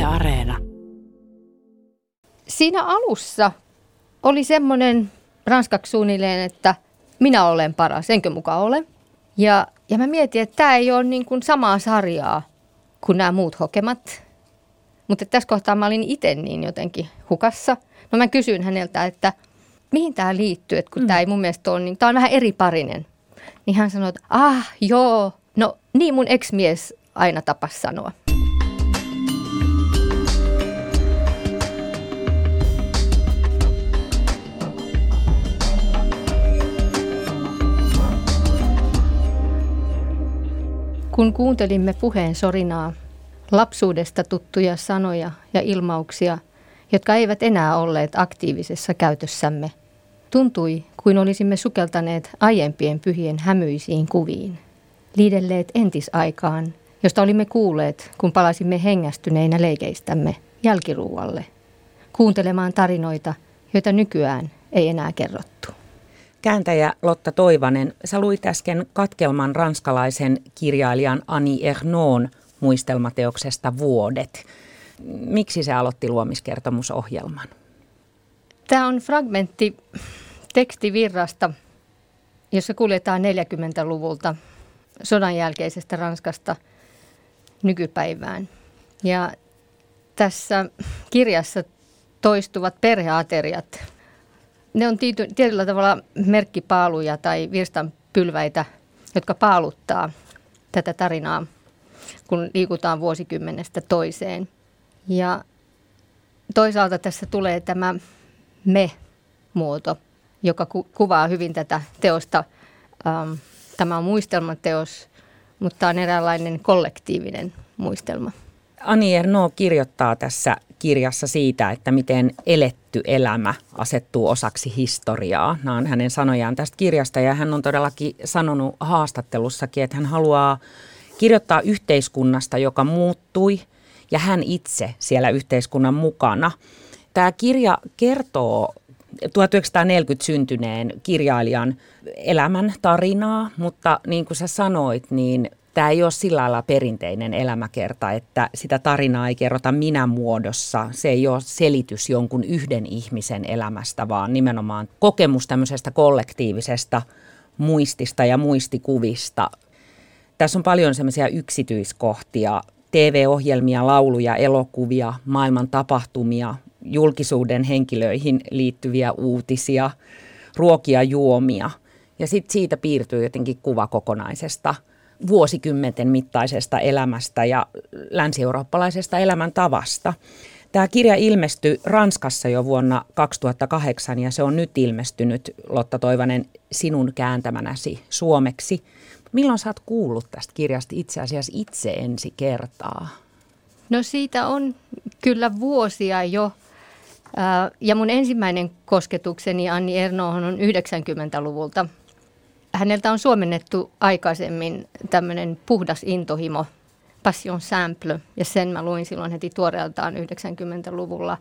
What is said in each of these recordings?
Areena. Siinä alussa oli semmoinen ranskaksi suunnilleen, että minä olen paras, enkö mukaan ole. Ja mä mietin, että tämä ei ole niin kuin samaa sarjaa kuin nämä muut hokemat. Mutta tässä kohtaa mä olin itse niin jotenkin hukassa. No mä kysyin häneltä, että mihin tämä liittyy, että kun tämä ei mun mielestä ole, niin tämä on vähän eri parinen. Niin hän sanoi, että joo, no niin mun ex-mies aina tapas sanoa. Kun kuuntelimme puheen sorinaa, lapsuudesta tuttuja sanoja ja ilmauksia, jotka eivät enää olleet aktiivisessa käytössämme, tuntui kuin olisimme sukeltaneet aiempien pyhien hämyisiin kuviin, liidelleet entisaikaan, josta olimme kuulleet, kun palasimme hengästyneinä leikeistämme jälkiruualle, kuuntelemaan tarinoita, joita nykyään ei enää kerrottu. Kääntäjä Lotta Toivanen, sä luit äsken katkelman ranskalaisen kirjailijan Annie Ernaux'n muistelmateoksesta Vuodet. Miksi se aloitti luomiskertomusohjelman? Tämä on fragmentti tekstivirrasta, jossa kuljetaan 40-luvulta sodan jälkeisestä Ranskasta nykypäivään. Ja tässä kirjassa toistuvat perheateriat. Ne on tietyllä tavalla merkkipaaluja tai virstanpylväitä, jotka paaluttaa tätä tarinaa, kun liikutaan vuosikymmenestä toiseen. Ja toisaalta tässä tulee tämä me-muoto, joka kuvaa hyvin tätä teosta. Tämä on muistelmateos, mutta on eräänlainen kollektiivinen muistelma. Annie Ernaux kirjoittaa tässä kirjassa siitä, että miten eletty elämä asettuu osaksi historiaa. Nämä on hänen sanojaan tästä kirjasta ja hän on todellakin sanonut haastattelussakin, että hän haluaa kirjoittaa yhteiskunnasta, joka muuttui ja hän itse siellä yhteiskunnan mukana. Tämä kirja kertoo 1940 syntyneen kirjailijan elämän tarinaa, mutta niin kuin sä sanoit, niin tämä ei ole sillä lailla perinteinen elämäkerta, että sitä tarinaa ei kerrota minä-muodossa. Se ei ole selitys jonkun yhden ihmisen elämästä, vaan nimenomaan kokemus tämmöisestä kollektiivisesta muistista ja muistikuvista. Tässä on paljon semmoisia yksityiskohtia, TV-ohjelmia, lauluja, elokuvia, maailman tapahtumia, julkisuuden henkilöihin liittyviä uutisia, ruokia, juomia. Ja sitten siitä piirtyy jotenkin kuva kokonaisesta vuosikymmenten mittaisesta elämästä ja länsi-eurooppalaisesta elämäntavasta. Tämä kirja ilmestyi Ranskassa jo vuonna 2008 ja se on nyt ilmestynyt, Lotta Toivanen, sinun kääntämänäsi suomeksi. Milloin sä oot kuullut tästä kirjasta itse asiassa itse ensi kertaa? No siitä on kyllä vuosia jo. Ja mun ensimmäinen kosketukseni Annie Ernaux'hon on 90-luvulta. Häneltä on suomennettu aikaisemmin tämmöinen puhdas intohimo, Passion simple, ja sen mä luin silloin heti tuoreeltaan 90-luvulla.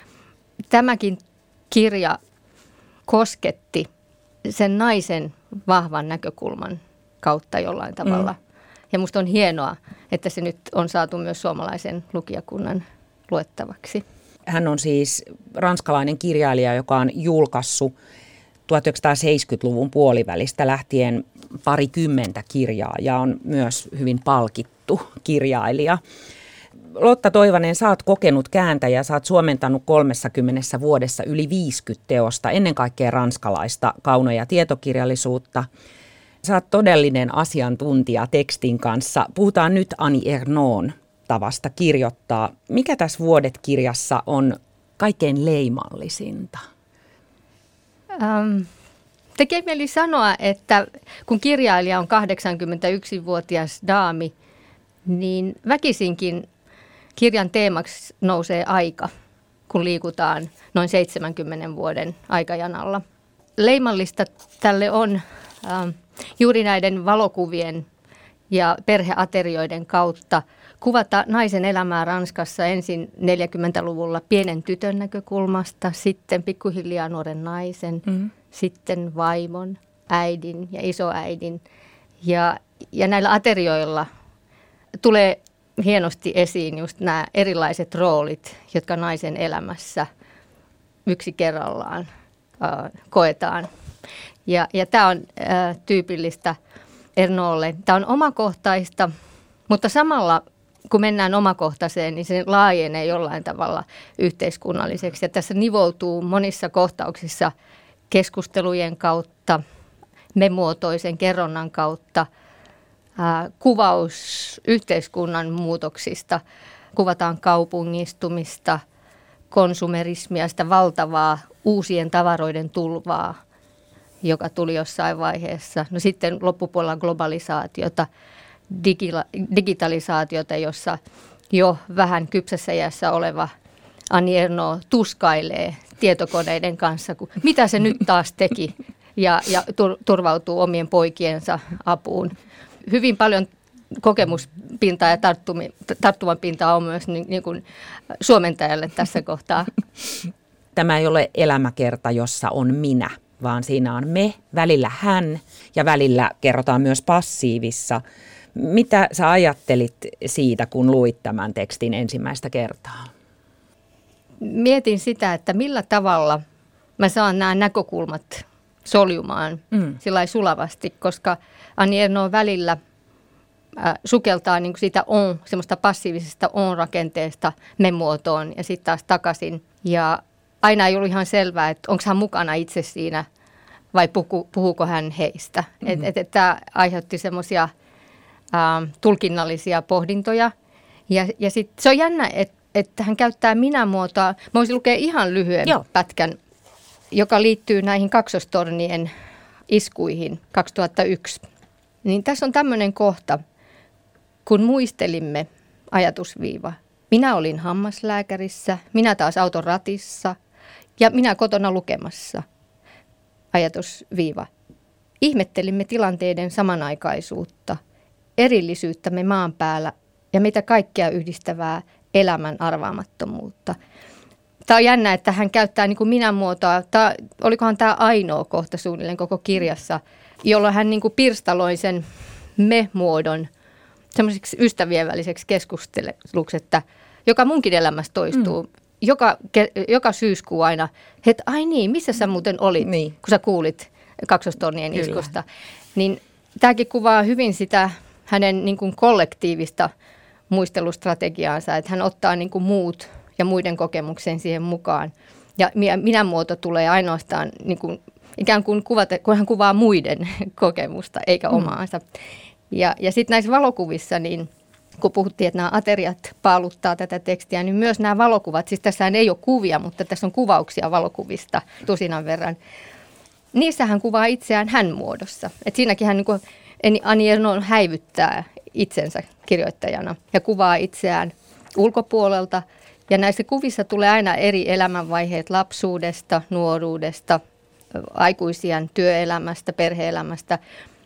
Tämäkin kirja kosketti sen naisen vahvan näkökulman kautta jollain tavalla. Ja musta on hienoa, että se nyt on saatu myös suomalaisen lukijakunnan luettavaksi. Hän on siis ranskalainen kirjailija, joka on julkaissut 1970-luvun puolivälistä lähtien parikymmentä kirjaa ja on myös hyvin palkittu kirjailija. Lotta Toivanen, sä oot kokenut kääntäjä, sä oot suomentanut 30 vuodessa yli 50 teosta, ennen kaikkea ranskalaista kauno- ja tietokirjallisuutta. Sä oot todellinen asiantuntija tekstin kanssa. Puhutaan nyt Annie Ernaux'n tavasta kirjoittaa. Mikä tässä Vuodet-kirjassa on kaikkein leimallisinta? Tekee mieli sanoa, että kun kirjailija on 81-vuotias daami, niin väkisinkin kirjan teemaksi nousee aika, kun liikutaan noin 70 vuoden aikajanalla. Leimallista tälle on juuri näiden valokuvien ja perheaterioiden kautta kuvata naisen elämää Ranskassa ensin 40-luvulla pienen tytön näkökulmasta, sitten pikkuhiljaa nuoren naisen, sitten vaimon, äidin ja isoäidin. Ja näillä aterioilla tulee hienosti esiin just nämä erilaiset roolit, jotka naisen elämässä yksi kerrallaan koetaan. Ja tämä on tyypillistä Ernauxlle. Tämä on omakohtaista, mutta samalla kun mennään omakohtaiseen, niin se laajenee jollain tavalla yhteiskunnalliseksi. Ja tässä nivoutuu monissa kohtauksissa keskustelujen kautta, memuotoisen kerronnan kautta, kuvaus yhteiskunnan muutoksista. Kuvataan kaupungistumista, konsumerismia, sitä valtavaa uusien tavaroiden tulvaa, joka tuli jossain vaiheessa. No sitten loppupuolella globalisaatiota, digitalisaatiota, jossa jo vähän kypsässä iässä oleva Annie Ernaux tuskailee tietokoneiden kanssa, mitä se nyt taas teki, ja turvautuu omien poikiensa apuun. Hyvin paljon kokemuspintaa ja tarttuman pintaa on myös niin kuin suomentajalle tässä kohtaa. Tämä ei ole elämäkerta, jossa on minä, vaan siinä on me, välillä hän ja välillä kerrotaan myös passiivissa. Mitä sä ajattelit siitä, kun luit tämän tekstin ensimmäistä kertaa? Mietin sitä, että millä tavalla mä saan nämä näkökulmat soljumaan sillä sulavasti, koska Annie Ernaux välillä sukeltaa niin kuin siitä semmoista passiivisesta on-rakenteesta me-muotoon ja sitten taas takaisin. Ja aina ei ollut ihan selvää, että onko hän mukana itse siinä vai puhuuko hän heistä. Tämä aiheutti semmoisia tulkinnallisia pohdintoja. Ja sitten se on jännä, että hän käyttää minä-muotoa. Mä voisin lukea ihan lyhyen pätkän, joka liittyy näihin kaksostornien iskuihin 2001. Niin tässä on tämmöinen kohta, kun muistelimme ajatusviiva. Minä olin hammaslääkärissä, minä taas auton ratissa ja minä kotona lukemassa. Ajatusviiva. Ihmettelimme tilanteiden samanaikaisuutta, erillisyyttämme maan päällä ja mitä kaikkea yhdistävää elämän arvaamattomuutta. Tämä on jännä, että hän käyttää niin kuin minä-muotoa. Olikohan tämä ainoa kohta suunnilleen koko kirjassa, jolloin hän niin kuin pirstaloi sen me-muodon semmoiseksi ystävien väliseksi keskusteluksi, että joka munkin elämässä toistuu. Joka syyskuu aina, että ai niin, missä sä muuten olit, kun sä kuulit kaksostornien iskusta. Niin tämäkin kuvaa hyvin sitä hänen niin kuin kollektiivista muistelustrategiaansa, että hän ottaa niin kuin muut ja muiden kokemuksen siihen mukaan. Ja minä-muoto tulee ainoastaan niin kuin, ikään kuin kun hän kuvaa muiden kokemusta eikä omaansa. Ja sitten näissä valokuvissa, niin kun puhuttiin, että nämä ateriat paaluttaa tätä tekstiä, niin myös nämä valokuvat, siis tässä ei ole kuvia, mutta tässä on kuvauksia valokuvista tusinan verran. Niissä hän kuvaa itseään hän-muodossa. Et siinäkin hän, niin kuin Annie Ernaux häivyttää itsensä kirjoittajana ja kuvaa itseään ulkopuolelta. Ja näissä kuvissa tulee aina eri elämänvaiheet lapsuudesta, nuoruudesta, aikuisiän työelämästä, perhe-elämästä.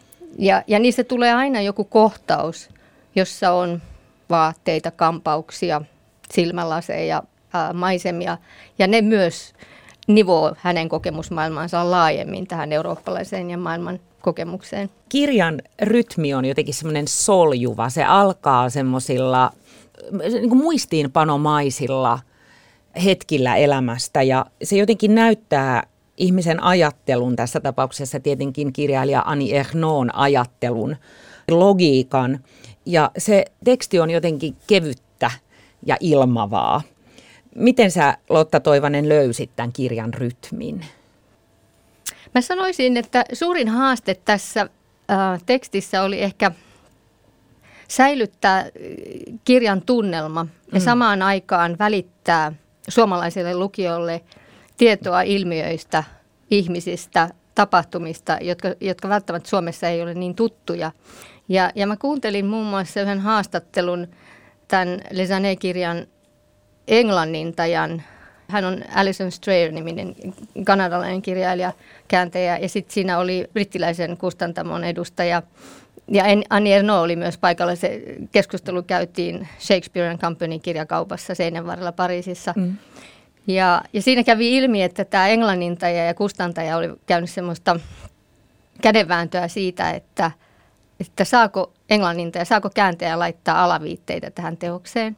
Ja niissä tulee aina joku kohtaus, jossa on vaatteita, kampauksia, silmälaseja, maisemia. Ja ne myös nivoo hänen kokemusmaailmaansa laajemmin tähän eurooppalaiseen ja maailman kokemukseen. Kirjan rytmi on jotenkin semmoinen soljuva. Se alkaa semmoisilla niin kuin muistiinpanomaisilla hetkillä elämästä ja se jotenkin näyttää ihmisen ajattelun, tässä tapauksessa tietenkin kirjailija Annie Ernaux'n ajattelun, logiikan. Ja se teksti on jotenkin kevyttä ja ilmavaa. Miten sä, Lotta Toivanen, löysit tämän kirjan rytmin? Mä sanoisin, että suurin haaste tässä tekstissä oli ehkä säilyttää kirjan tunnelma ja samaan aikaan välittää suomalaiselle lukijolle tietoa ilmiöistä, ihmisistä, tapahtumista, jotka välttämättä Suomessa ei ole niin tuttuja. Ja mä kuuntelin muun muassa yhden haastattelun tämän Les Années-kirjan englannintajan. Hän on Alison Strayer-niminen kanadalainen kirjailija, kääntäjä, ja sitten siinä oli brittiläisen kustantamon edustaja. Ja Annie Ernaux oli myös paikalla. Se keskustelu käytiin Shakespeare & Company -kirjakaupassa Seinänvarrella Pariisissa. Ja siinä kävi ilmi, että tämä englannintaja ja kustantaja oli käynyt semmoista kädenvääntöä siitä, että että saako englanninta ja saako kääntäjä laittaa alaviitteitä tähän teokseen.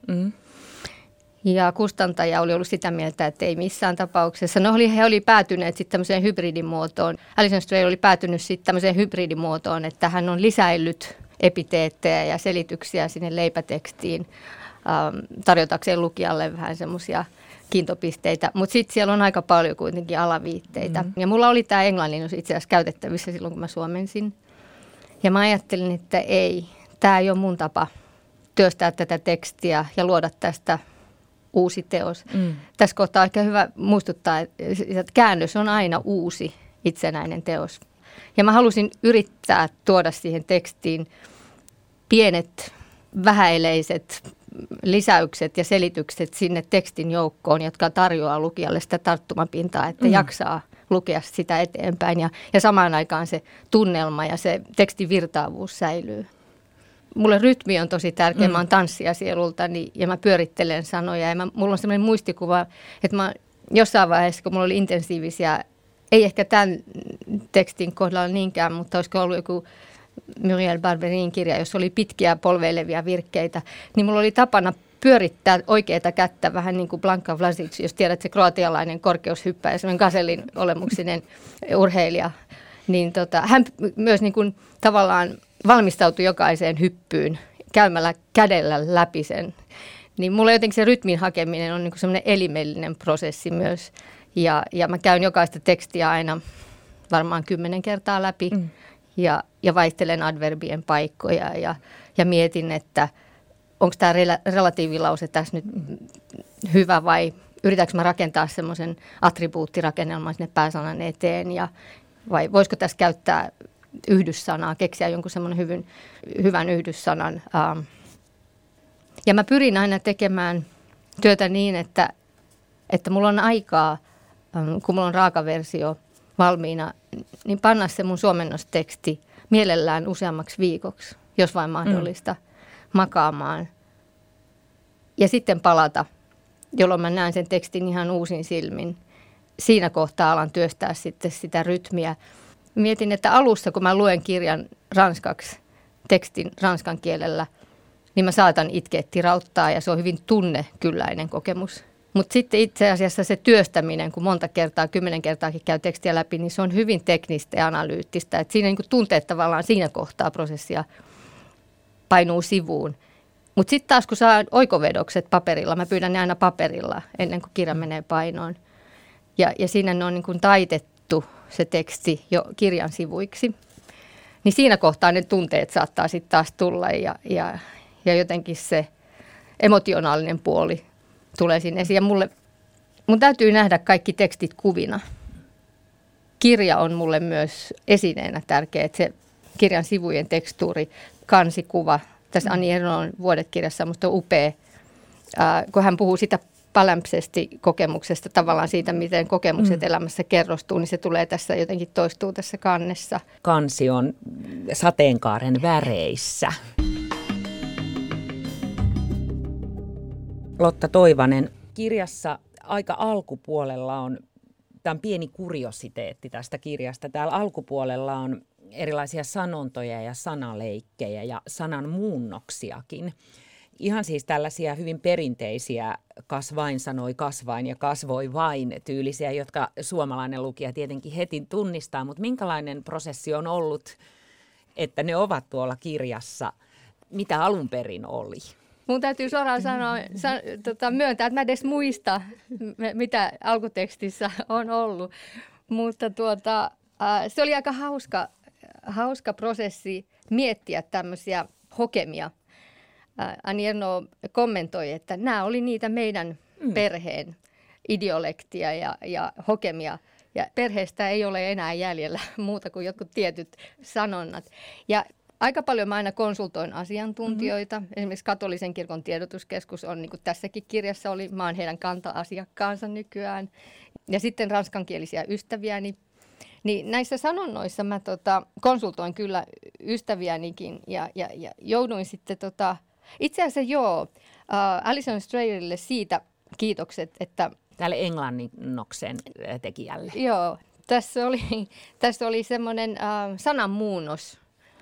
Ja kustantaja oli ollut sitä mieltä, että ei missään tapauksessa. No he oli päätyneet sitten tämmöiseen hybridimuotoon. Alison Strayer oli päätynyt sitten tämmöiseen hybridimuotoon, että hän on lisäillyt epiteettejä ja selityksiä sinne leipätekstiin tarjotakseen lukijalle vähän semmoisia kiintopisteitä. Mutta sitten siellä on aika paljon kuitenkin alaviitteitä. Ja mulla oli tämä englanninnus itse asiassa käytettävissä silloin, kun mä suomensin. Ja mä ajattelin, että ei, tämä ei ole mun tapa työstää tätä tekstiä ja luoda tästä uusi teos. Tässä kohtaa on ehkä hyvä muistuttaa, että käännös on aina uusi itsenäinen teos. Ja mä halusin yrittää tuoda siihen tekstiin pienet, vähäileiset lisäykset ja selitykset sinne tekstin joukkoon, jotka tarjoaa lukijalle sitä tarttumapintaa, että jaksaa lukea sitä eteenpäin. Ja samaan aikaan se tunnelma ja se tekstin virtaavuus säilyy. Mulle rytmi on tosi tärkeä. Mä oon tanssija sielultani ja mä pyörittelen sanoja. Ja mulla on sellainen muistikuva, että mä jossain vaiheessa, kun mulla oli intensiivisiä, ei ehkä tämän tekstin kohdalla niinkään, mutta olisiko ollut joku Muriel Barberin kirja, jossa oli pitkiä polveilevia virkkeitä, niin mulla oli tapana pyörittää oikeaa kättä vähän niin kuin Blanka Vlasic, jos tiedät, se kroatialainen korkeushyppäjä, semmoinen Gazelin olemuksinen urheilija. Niin hän myös niin kuin tavallaan valmistautui jokaiseen hyppyyn käymällä kädellä läpi sen. Niin mulla jotenkin se rytmin hakeminen on niin kuin semmoinen elimellinen prosessi myös. Ja mä käyn jokaista tekstiä aina varmaan 10 kertaa läpi ja vaihtelen adverbien paikkoja ja mietin, että onko tämä relatiivilause tässä nyt hyvä vai yritänkö mä rakentaa semmoisen attribuuttirakennelman sinne pääsanan eteen vai voisiko tässä käyttää yhdyssanaa, keksiä jonkun semmoinen hyvän yhdyssanan. Ja mä pyrin aina tekemään työtä niin, että mulla on aikaa, kun mulla on raakaversio valmiina, niin panna se mun suomennosteksti mielellään useammaksi viikoksi, jos vain mahdollista, makaamaan. Ja sitten palata, jolloin mä näen sen tekstin ihan uusin silmin. Siinä kohtaa alan työstää sitten sitä rytmiä. Mietin, että alussa, kun mä luen kirjan ranskaksi, tekstin ranskan kielellä, niin mä saatan itkeä tirauttaa ja se on hyvin tunnekylläinen kokemus. Mutta sitten itse asiassa se työstäminen, kun monta kertaa, 10 kertaakin käy tekstiä läpi, niin se on hyvin teknistä ja analyyttistä. Et siinä niin kuin tunteet tavallaan siinä kohtaa prosessia painuu sivuun. Mutta sitten taas kun saa oikovedokset paperilla, mä pyydän ne aina paperilla ennen kuin kirja menee painoon. Ja siinä ne on niin kuin taitettu se teksti jo kirjan sivuiksi. Niin siinä kohtaa ne tunteet saattaa sitten taas tulla ja jotenkin se emotionaalinen puoli tulee sinne esiin. Ja mun täytyy nähdä kaikki tekstit kuvina. Kirja on mulle myös esineenä tärkeä, että se kirjan sivujen tekstuuri, kansikuva. Tässä Annie Ernaux vuodekirjassa musta on upea, kun hän puhuu sitä palimpsesti-kokemuksesta, tavallaan siitä, miten kokemukset elämässä kerrostuu, niin se tulee tässä jotenkin toistuu tässä kannessa. Kansi on sateenkaaren väreissä. Lotta Toivanen, kirjassa aika alkupuolella on, tämä on pieni kuriositeetti tästä kirjasta, täällä alkupuolella on erilaisia sanontoja ja sanaleikkejä ja sananmuunnoksiakin. Ihan siis tällaisia hyvin perinteisiä kasvain sanoi kasvain ja kasvoi vain tyylisiä, jotka suomalainen lukija tietenkin heti tunnistaa, mutta minkälainen prosessi on ollut, että ne ovat tuolla kirjassa, mitä alun perin oli? Mun täytyy suoraan myöntää, että mä edes muista, mitä alkutekstissä on ollut, mutta se oli aika hauska prosessi miettiä tämmöisiä hokemia. Annie Ernaux kommentoi, että nämä oli niitä meidän perheen idiolektia ja hokemia. Ja perheestä ei ole enää jäljellä muuta kuin jotkut tietyt sanonnat. Ja aika paljon mä aina konsultoin asiantuntijoita. Esimerkiksi katolisen kirkon tiedotuskeskus on, niin kuin tässäkin kirjassa oli, mä oon heidän kanta-asiakkaansa nykyään. Ja sitten ranskankielisiä ystäviäni. Niin näissä sanonnoissa mä konsultoin kyllä ystäviänikin ja jouduin sitten itse asiassa Alison Strayerille siitä kiitokset, että tälle englanninnoksen tekijälle. Joo, tässä oli semmoinen sananmuunnos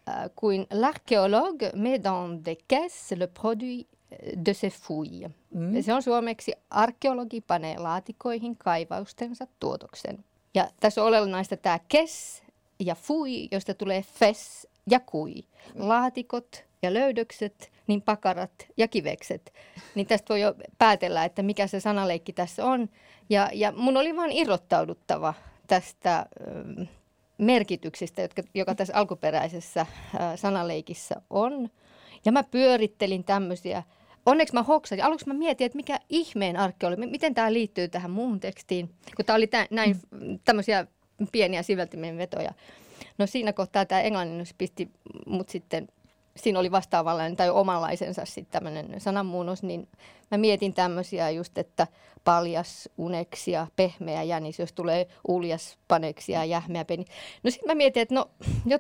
kuin l'archéologue met dans des caisses le produit de ses fouilles. Se on suomeksi arkeologi panee laatikoihin kaivaustensa tuotoksen. Ja tässä on olennaista tämä kes ja fui, josta tulee fes ja kui. Laatikot ja löydökset, niin pakarat ja kivekset. Niin tästä voi jo päätellä, että mikä se sanaleikki tässä on. Ja mun oli vaan irrottauduttava tästä merkityksistä, joka tässä alkuperäisessä sanaleikissä on. Ja mä pyörittelin tämmöisiä. Onneksi mä hoksasin. Aluksi mä mietin, että mikä ihmeen arkeologi, miten tämä liittyy tähän muuhun tekstiin, kun tämä oli näin tämmöisiä pieniä siveltimen vetoja. No siinä kohtaa tämä englanninnos pisti mut sitten, siinä oli vastaavanlainen tai omanlaisensa sitten tämmöinen sananmuunnos, niin mä mietin tämmöisiä just, että paljas, uneksia, pehmeä jänis, jos tulee uljas, paneksia, jähmeä peni. No sitten mä mietin, että no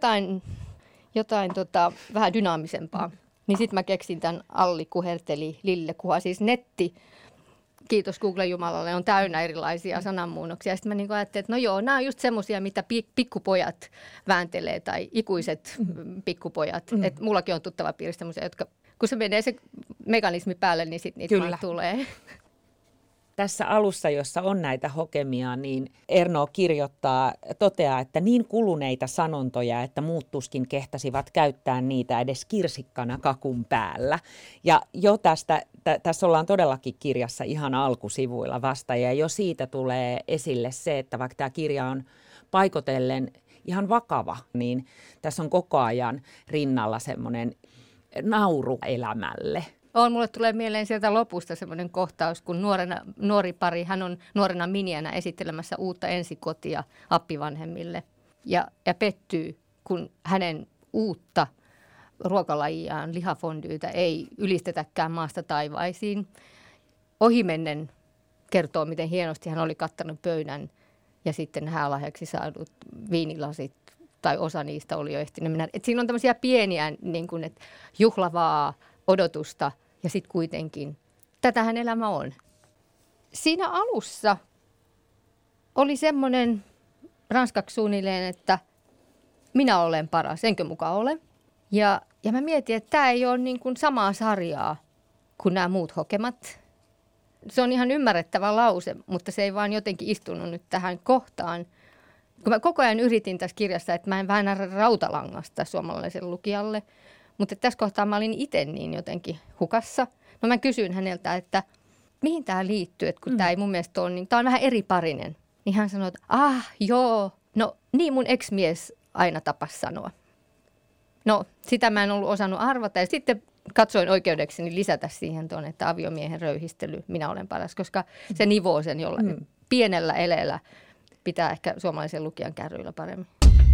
jotain vähän dynaamisempaa. Niin sitten mä keksin tämän Alli kuherteli Lille kuha, siis netti. Kiitos Google Jumalalle, on täynnä erilaisia sananmuunnoksia. Sitten mä niin ajattelin, että no joo, nämä on just semmoisia, mitä pikkupojat vääntelee tai ikuiset pikkupojat. Että mullakin on tuttava piirissä semmoisia, jotka kun se menee se mekanismi päälle, niin sitten niitä vaan tulee. Tässä alussa, jossa on näitä hokemia, niin Erno toteaa, että niin kuluneita sanontoja, että muut tuskin kehtasivat käyttää niitä edes kirsikkana kakun päällä. Ja jo tässä ollaan todellakin kirjassa ihan alkusivuilla vasta, ja jo siitä tulee esille se, että vaikka tämä kirja on paikotellen ihan vakava, niin tässä on koko ajan rinnalla semmoinen nauru elämälle. Mulle tulee mieleen sieltä lopusta semmoinen kohtaus, kun nuori pari, hän on nuorena miniänä esittelemässä uutta ensikotia appivanhemmille. Ja pettyy, kun hänen uutta ruokalajiaan, lihafondyytä, ei ylistetäkään maasta taivaisiin. Ohimennen kertoo, miten hienosti hän oli kattanut pöydän ja sitten häälahjaksi saadut viinilasit, tai osa niistä oli jo ehtinyt mennä. Et siinä on tämmöisiä pieniä niin kuin, että juhlavaa odotusta. Ja sitten kuitenkin, tätähän elämä on. Siinä alussa oli semmoinen ranskaksi suunnilleen, että minä olen paras, enkö mukaan ole. Ja mä mietin, että tämä ei ole niin kuin samaa sarjaa kuin nämä muut hokemat. Se on ihan ymmärrettävä lause, mutta se ei vaan jotenkin istunut nyt tähän kohtaan. Kun mä koko ajan yritin tässä kirjassa, että mä en väännä rautalangasta suomalaiselle lukijalle. Mutta tässä kohtaa mä olin itse niin jotenkin hukassa. No mä kysyin häneltä, että mihin tämä liittyy, että kun tämä ei mun mielestä ole, niin tämä on vähän eriparinen. Niin hän sanoi, että joo, no niin mun ex-mies aina tapas sanoa. No sitä mä en ollut osannut arvata ja sitten katsoin oikeudekseni lisätä siihen tuon, että aviomiehen röyhistely, minä olen paras, koska se nivoo sen jollain pienellä eleellä pitää ehkä suomalaisen lukijan kärryillä paremmin.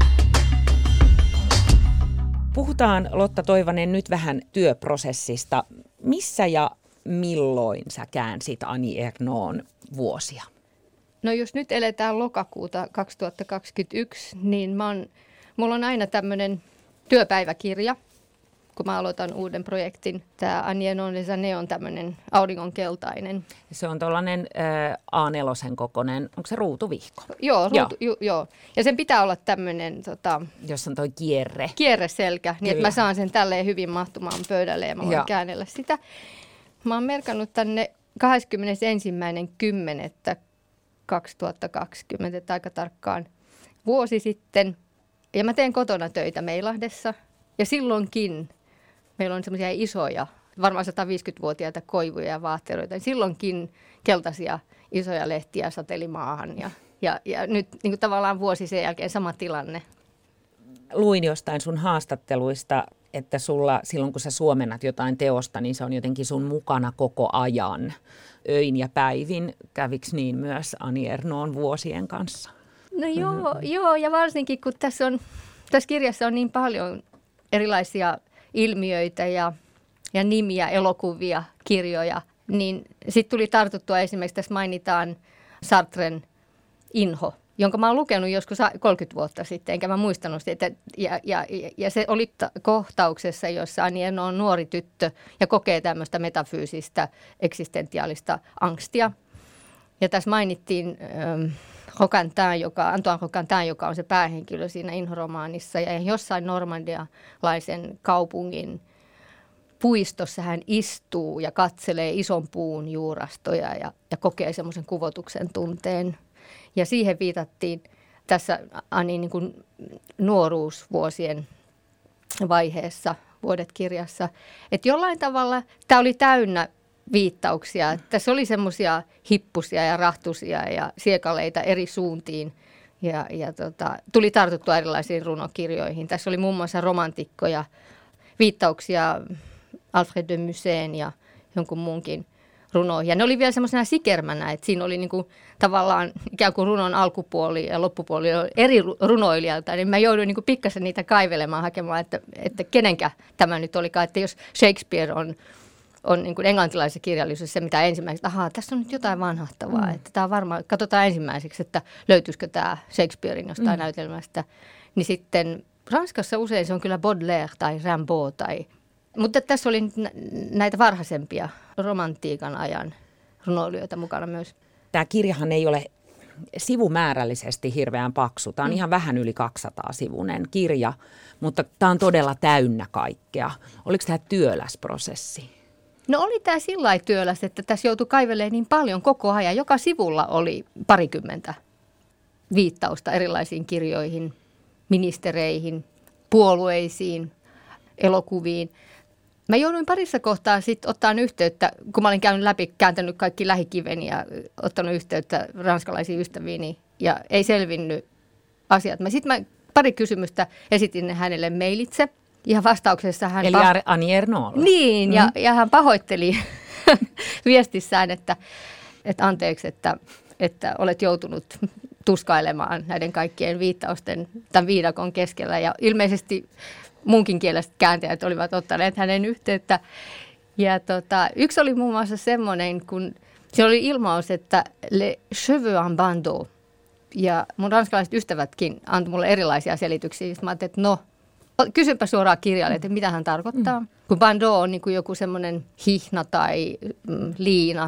Puhutaan, Lotta Toivanen, nyt vähän työprosessista. Missä ja milloin sä käänsit Annie Ernaux'n vuosia? No jos nyt eletään lokakuuta 2021, niin mulla on aina tämmöinen työpäiväkirja, kun mä aloitan uuden projektin. Tämä Annie Ernaux'n Les Années on tämmöinen auringonkeltainen. Se on tuollainen A4 kokoinen, onko se ruutuvihko? Joo. Ja sen pitää olla tämmöinen jos on toi kierreselkä, niin että mä saan sen tälleen hyvin mahtumaan pöydälle ja mä voin käännellä sitä. Mä oon merkannut tänne 21.10.2020, aika tarkkaan vuosi sitten. Ja mä teen kotona töitä Meilahdessa. Ja silloinkin meillä on semmoisia isoja, varmaan 150-vuotiaita koivuja ja vaatteroita. Silloinkin keltaisia isoja lehtiä sateli maahan ja nyt niin kuin tavallaan vuosi sen jälkeen sama tilanne. Luin jostain sun haastatteluista, että sulla silloin kun sä suomennat jotain teosta, niin se on jotenkin sun mukana koko ajan. Öin ja päivin, käviks niin myös Annie Ernaux'n vuosien kanssa? No joo, ja varsinkin kun tässä kirjassa on niin paljon erilaisia ilmiöitä ja nimiä, elokuvia, kirjoja, niin sitten tuli tartuttua esimerkiksi, tässä mainitaan Sartren Inho, jonka mä oon lukenut joskus 30 vuotta sitten, enkä mä muistanut sitä. Ja se oli kohtauksessa, jossa Annie Ernaux on nuori tyttö ja kokee tämmöistä metafyysistä, eksistentiaalista angstia. Ja tässä mainittiin Antoine Roquentin, joka on se päähenkilö siinä Inho-romaanissa. Ja jossain normandialaisen kaupungin puistossa hän istuu ja katselee ison puun juurastoja ja kokee semmoisen kuvotuksen tunteen. Ja siihen viitattiin tässä Annin niin kuin nuoruusvuosien vaiheessa Vuodet-kirjassa. Että jollain tavalla tämä oli täynnä viittauksia. Tässä oli semmoisia hippusia ja rahtusia ja siekaleita eri suuntiin. Ja tuli tartuttua erilaisiin runokirjoihin. Tässä oli muun muassa romantikkoja, viittauksia Alfred de Museen ja jonkun muunkin runoihin. Ja ne oli vielä semmoisena sikermänä, että siinä oli niinku tavallaan ikään kuin runon alkupuoli ja loppupuoli eri runoilijalta. Niin mä jouduin niinku pikkasen niitä kaivelemaan, hakemaan, että kenenkä tämä nyt olikaan. Että jos Shakespeare on niin kuin englantilaisessa kirjallisuudessa se, mitä ensimmäiseksi, tässä on nyt jotain vanhahtavaa. Että tämä on varmaan, katsotaan ensimmäiseksi, että löytyisikö tämä Shakespearein jostain näytelmästä. Niin sitten Ranskassa usein se on kyllä Baudelaire tai Rimbaud mutta tässä oli näitä varhaisempia romantiikan ajan runoilijoita mukana myös. Tämä kirjahan ei ole sivumäärällisesti hirveän paksu. Tämä on ihan vähän yli 200-sivuinen kirja, mutta tämä on todella täynnä kaikkea. Oliko tämä työläs prosessi? No oli tämä sillä lailla työläs, että tässä joutui kaivelemaan niin paljon koko ajan. Joka sivulla oli 20 viittausta erilaisiin kirjoihin, ministereihin, puolueisiin, elokuviin. Mä jouduin parissa kohtaa sitten ottaa yhteyttä, kun mä olin käynyt läpi, kääntänyt kaikki lähikiveni ja ottanut yhteyttä ranskalaisiin ystäviini ja ei selvinnyt asiat. Sitten mä pari kysymystä esitin hänelle mailitse ja vastauksessa hän... Eli Annie Ernauxlle. Niin, ja hän pahoitteli viestissään, että anteeksi, että olet joutunut tuskailemaan näiden kaikkien viittausten tämän viidakon keskellä ja ilmeisesti munkin kielestä kääntäjät olivat ottaneet hänen yhteyttä. Ja yksi oli muun muassa semmoinen, kun se oli ilmaus, että les cheveux en bandeau. Ja mun ranskalaiset ystävätkin antoi mulle erilaisia selityksiä. Sitten mä ajattelin, että kysynpä suoraan kirjalle, että mitä hän tarkoittaa. Kun bandeau on niin kuin joku semmoinen hihna tai liina.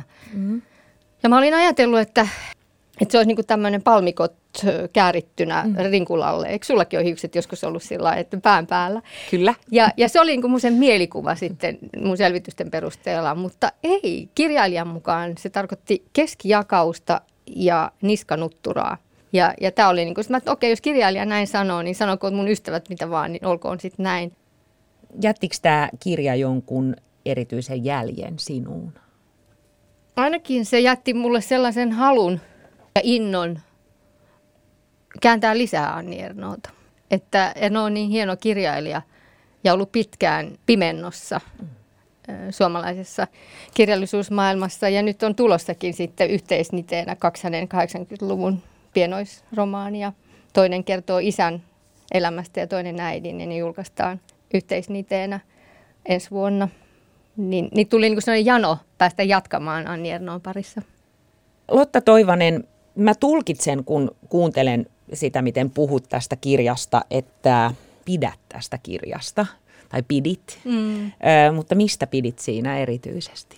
Ja mä olin ajatellut, että se olisi niin kuin tämmöinen palmikot käärittynä rinkulalle. Eikö sullakin ole hiukset joskus ollut sillä lailla, että pään päällä? Kyllä. Ja se oli niin kuin mun sen mielikuva sitten mun selvitysten perusteella, mutta ei. Kirjailijan mukaan se tarkoitti keskijakausta ja niskanutturaa. Ja tämä oli niin kuin, että okei, jos kirjailija näin sanoo, niin sanokoon mun ystävät mitä vaan, niin olkoon sitten näin. Jättikö tämä kirja jonkun erityisen jäljen sinuun? Ainakin se jätti mulle sellaisen halun ja innon kääntää lisää Annie Ernauxta. Että Ernaux on niin hieno kirjailija ja ollut pitkään pimennossa suomalaisessa kirjallisuusmaailmassa. Ja nyt on tulossakin sitten yhteisniteenä 2 hänen 80-luvun pienoisromaania. Toinen kertoo isän elämästä ja toinen äidin, ja ne julkaistaan yhteisniteenä ensi vuonna. Niin tuli niin kuin sellainen jano päästä jatkamaan Annie Ernauxn parissa. Lotta Toivanen, mä tulkitsen, kun kuuntelen sitä, miten puhut tästä kirjasta, että pidät tästä kirjasta, tai pidit. Mutta mistä pidit siinä erityisesti?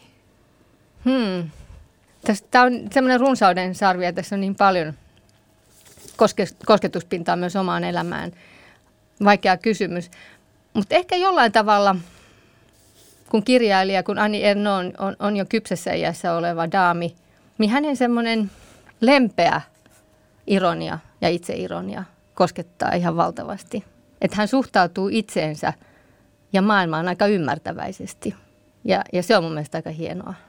Tämä on semmoinen runsauden sarvi, ja tässä on niin paljon kosketuspintaa myös omaan elämään. Vaikea kysymys. Mutta ehkä jollain tavalla, kun kirjailija, kun Annie Ernaux on jo kypsessä iässä oleva daami, niin hänen semmoinen lempeä ironia ja itseironia koskettaa ihan valtavasti. Että hän suhtautuu itseensä ja maailmaan aika ymmärtäväisesti. Ja se on mun mielestä aika hienoa.